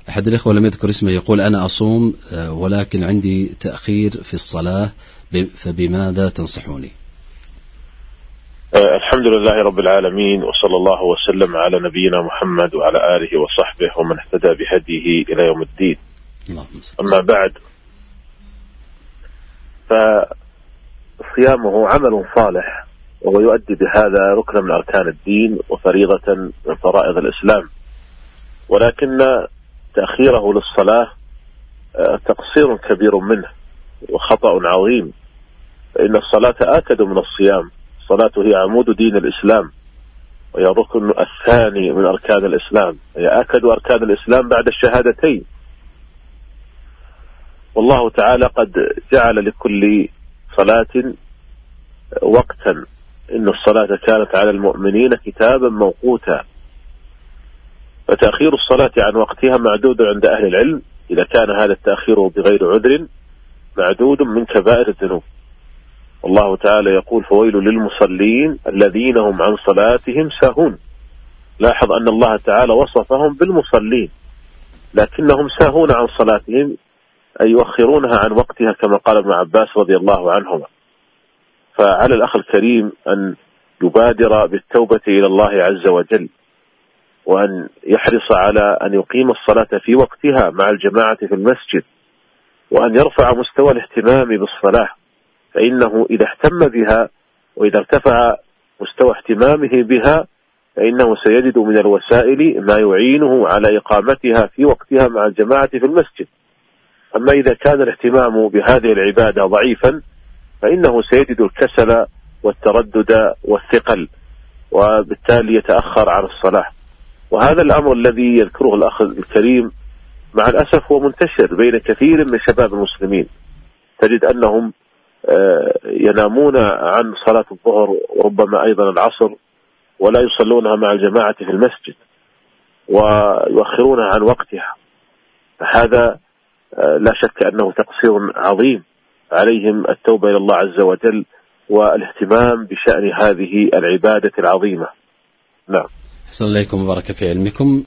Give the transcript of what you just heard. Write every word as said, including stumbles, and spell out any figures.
أحد الإخوة لم يذكر اسمه يقول أنا أصوم ولكن عندي تأخير في الصلاة فبماذا تنصحوني؟ الحمد لله رب العالمين، وصلى الله وسلم على نبينا محمد وعلى آله وصحبه ومن اهتدى بهديه إلى يوم الدين. أما بعد، فصيامه عمل صالح وهو يؤدي بهذا ركنا من أركان الدين وفريضة من فرائض الإسلام، ولكن تأخيره للصلاة تقصير كبير منه وخطأ عظيم، فإن الصلاة آكد من الصيام. الصلاة هي عمود دين الإسلام وهي الركن الثاني من أركان الإسلام، هي آكد أركان الإسلام بعد الشهادتين. والله تعالى قد جعل لكل صلاة وقتا، إن الصلاة كانت على المؤمنين كتابا موقوتا، فتأخير الصلاة عن وقتها معدود عند أهل العلم إذا كان هذا التأخير بغير عذر معدود من كبائر الذنوب. والله تعالى يقول: فويل للمصلين الذين هم عن صلاتهم ساهون. لاحظ أن الله تعالى وصفهم بالمصلين لكنهم ساهون عن صلاتهم، أي يؤخرونها عن وقتها كما قال ابن عباس رضي الله عنهما. فعلى الأخ الكريم أن يبادر بالتوبة إلى الله عز وجل، وأن يحرص على أن يقيم الصلاة في وقتها مع الجماعة في المسجد، وأن يرفع مستوى الاهتمام بالصلاة، فإنه إذا اهتم بها وإذا ارتفع مستوى اهتمامه بها فإنه سيجد من الوسائل ما يعينه على إقامتها في وقتها مع الجماعة في المسجد. أما إذا كان الاهتمام بهذه العبادة ضعيفا فإنه سيجد الكسل والتردد والثقل، وبالتالي يتأخر عن الصلاة. وهذا الأمر الذي يذكره الأخ الكريم مع الأسف هو منتشر بين كثير من شباب المسلمين. تجد أنهم ينامون عن صلاة الظهر وربما أيضا العصر ولا يصلونها مع الجماعة في المسجد ويؤخرونها عن وقتها. هذا لا شك أنه تقصير عظيم، عليهم التوبة إلى الله عز وجل والاهتمام بشأن هذه العبادة العظيمة. نعم. أحسن إليكم وبارك في علمكم.